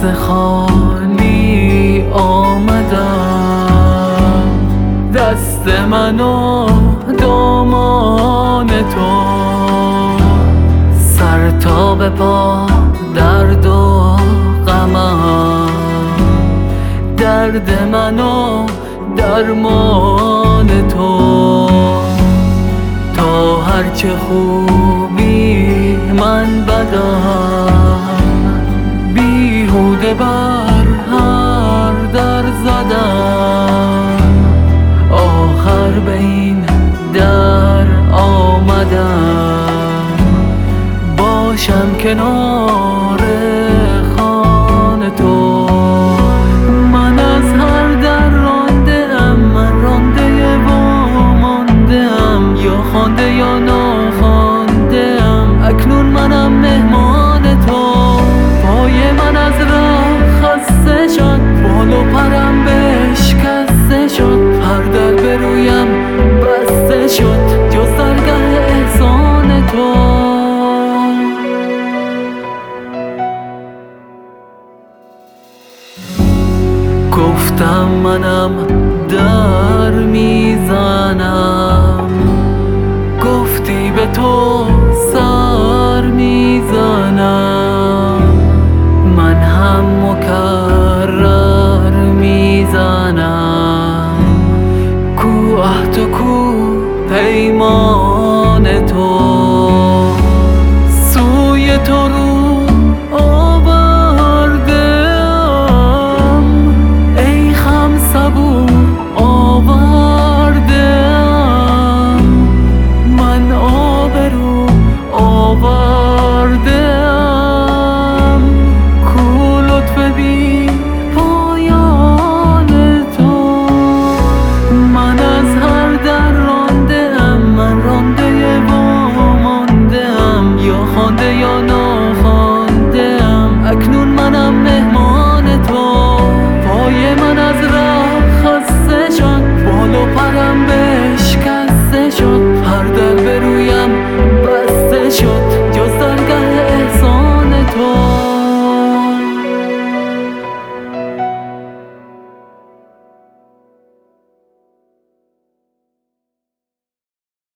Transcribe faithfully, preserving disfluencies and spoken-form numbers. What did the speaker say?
دست خالی آمدم، دست من و دامان تو، سر تا به پا درد و غمم، درد من و درمان تو. تا هرچه خوبی من بدم، بیهوده بر هر در زدم، آخر به این در آمدم، باشم کنار خانه تو. من از هر در رانده ام، من رانده و مانده ام، یا خوانده یا ناخوانده ام، اکنون منم مهمان تو. پای من از راه خسته شد، بال و پرم بشکسته شد، هر در به رویم بسته شد جز درگه احسان تو. گفتم منم در میزنم، گفتی به تو